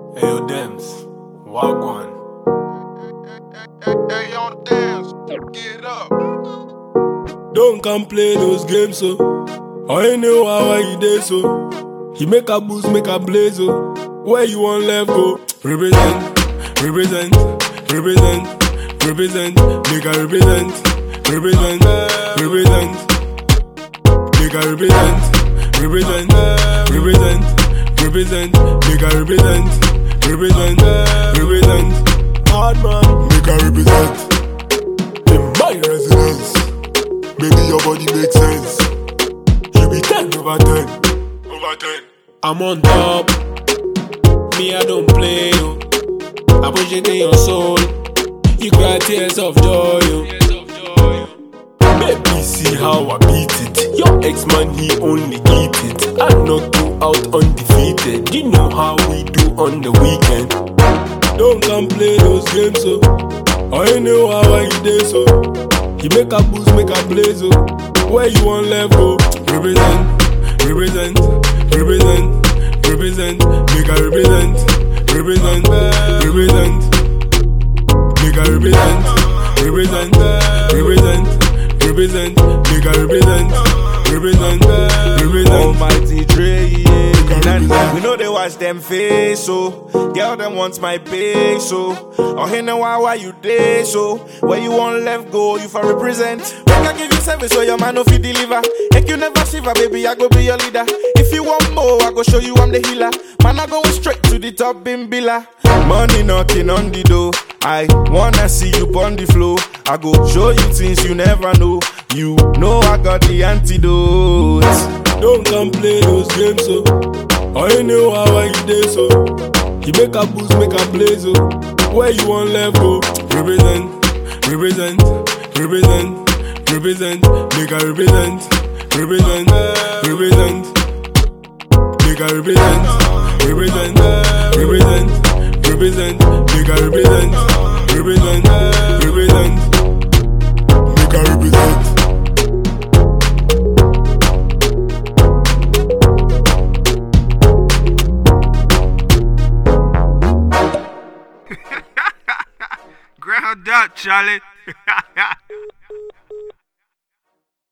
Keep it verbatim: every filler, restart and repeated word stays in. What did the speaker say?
Hey, yo, Dems, walk on. Hey, yo, dance, get up. Don't come play those games, so. I know how you dey, so. He make a boost, make a blaze, so. Where you want left go? Represent, represent, represent, represent, make a represent, represent, represent, make a represent, represent, represent, represent, make a represent, represent, represent. Hard man, make a represent. In my residence, maybe your body makes sense. You be ten over ten, over ten. I'm on top. Me, I don't play, yo. I push it in your soul. You cry tears of joy, yo. Baby, see how I beat it. Your ex-man, he only eat it. I'm not too out undefeated. You know how we do on the weekend. Don't come play those games, so. I know how I dey, so. You make a boost, make a blaze, so. Where you want left go? Represent, represent, represent, represent, make a represent, represent, represent, make a represent, represent, represent, represent, make a represent, represent, represent. Almighty Dre, yeah. We know they watch them face, so girl them wants my pay, so oh hey now why why you day, so where you want left go, you for represent. Make I give you service so your man no fit deliver. Make you never shiver, baby, I go be your leader. If you want more, I go show you I'm the healer. Man, I going straight to the top, Bimbila. Money knocking on the door. I wanna see you on the floor. I go show you things you never know. You know I got the antidote. Don't come play those games, so. I know how I dey, so. You make a boost, make a blaze, so. Where you want left go? Represent, represent, represent, represent, make a represent, represent, represent, make a represent, represent, represent, represent, make a represent, represent, represent, make a represent. Ground up, Charlie.